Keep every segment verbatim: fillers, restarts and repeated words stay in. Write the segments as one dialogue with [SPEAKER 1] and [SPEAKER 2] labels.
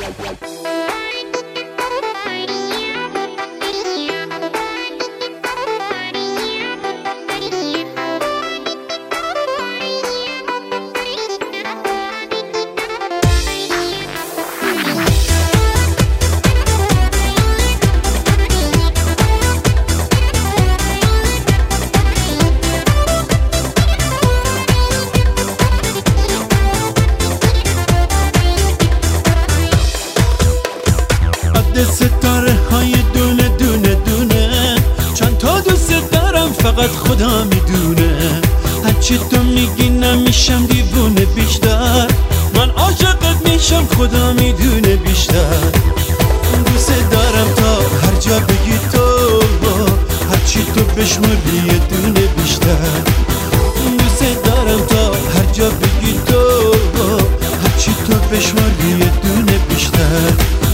[SPEAKER 1] ستاره های دونه دونه دونه، چند تا دوست دارم فقط خدا میدونه. هرچی تو میگی نمیشم دیوونه بیشتر، من عاشقت میشم خدا میدونه بیشتر. دوست دارم تا هر جا بگی تو، هرچی تو بشمری یه دونه بیشتر. دوست دارم تا هر جا بگی تو، هرچی تو بشمری یه دونه بیشتر.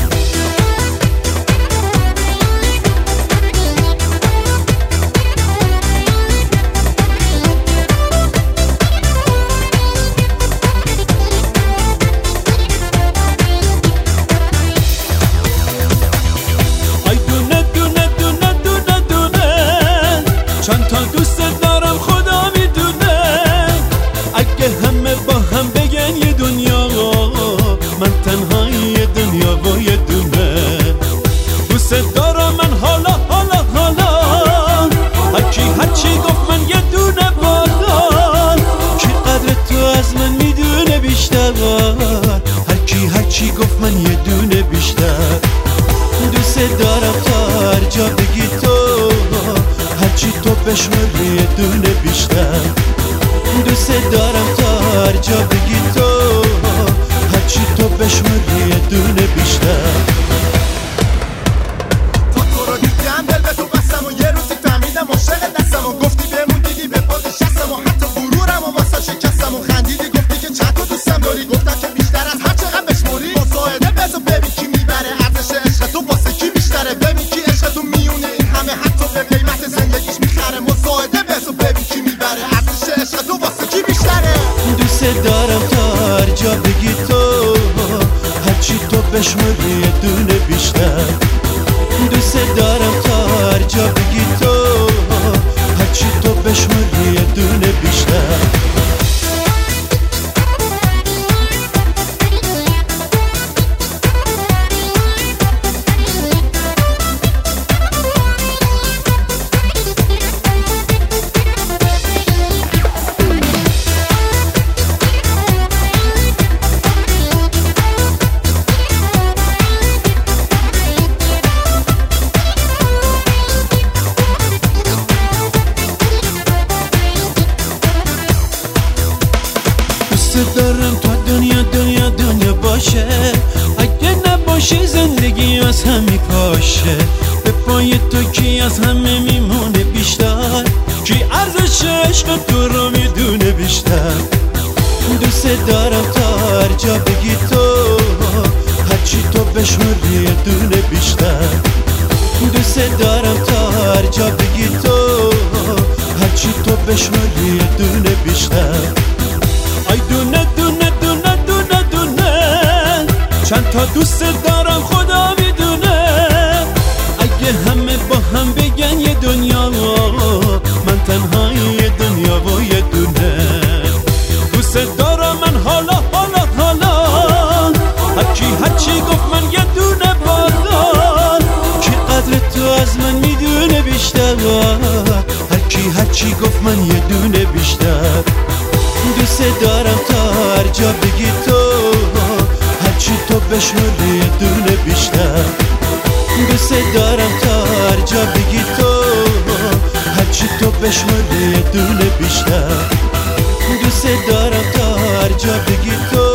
[SPEAKER 1] چند تا دوست دارم خدا میدونه، اگه همه با هم بگن یه دنیا، من تنها یه دنیا و یه دونه. دوست دارم من حالا حالا حالا، هرکی هرچی گفت من یه دونه بادار. کی قدر تو از من میدونه بیشتر، هرکی هرچی گفت من یه دونه بیشتر. دوست دارم تا هر جا بگی تو، هرچی تو بشمری یه دونه بیشتر. دوست دارم تا هر جا بگی تو، هرچی تو بشمری یه دونه بیشتر.
[SPEAKER 2] تا تو رو دیدم دل به تو بستم و یه روزی فهمیدم عاشق دستم و گفتی بهمون دیدی به پا نشستم و حتی غرورم و واسه شکستم و خندیدی گفتی که چند تا دوستم داری، گفتم که بیشتر از هر چقدر بشمری. مصاحبه بزو ببین کی میبره، ارزش عشق تو واسه کی بیشتره. ببین کی عشق تو میونه این همه حتی به قیمت زندگیش میخره. مصاحبه بزو ببین کی میبره، ارزش عشق تو واسه کی بیشتره.
[SPEAKER 1] دوست دارم تا هر جا بگی تو، هرچی تو بشمری یه دونه بیشتر. دوست دارم تا هر جا بگی تو، هرچی تو بشمری یه دونه بیشتر. دوست دارم تو دنیا دنیا دنیا باشه، اگه نباشی زندگی از هم میپاشه. به پای تو کی از همه میمونه بیشتر، کی ارزش عشق تو رو میدونه بیشتر. دوست دارم تا هر جا بگی تو، هرچی تو بشمری یه دونه بیشتر. دوست دارم تا هر جا بگی تو، هرچی تو بشمری یه دونه بیشتر. ای دونه دونه دونه دونه دونه، چند تا دوست دارم خدا میدونه. اگه همه با هم بگن یه دنیا، من تنها یه دنیا و یه دونه. دوست دارم من حالا حالا حالا، هرکی هرچی گفت من یه دونه بادار. کی قدر تو از من میدونه بیشتر، هرکی هرچی گفت من یه دونه بیشتر. دوست دارم تا هر جا بگی تو، هرچی تو بشمری یه دونه بیشتر. دوست دارم تا هر جا بگی تو، هرچی تو بشمری یه دونه بیشتر. دوست دارم تا هر جا بگی تو،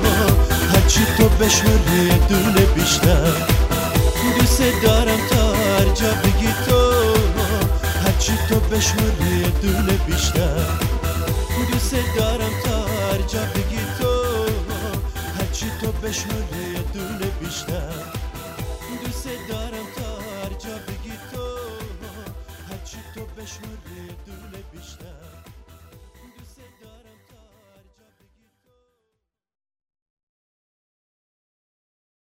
[SPEAKER 1] هرچی تو بشمری یه دونه بیشتر. دوست دارم تا هر جا بگی تو، هرچی تو بشمری یه دونه بیشتر. دوست دارم تا هر جا بگی تو، هرچی تو بشمری یه دونه بیشتر. دوست دارم تا هر جا بگی تو، هرچی تو بشمری یه دونه بیشتر.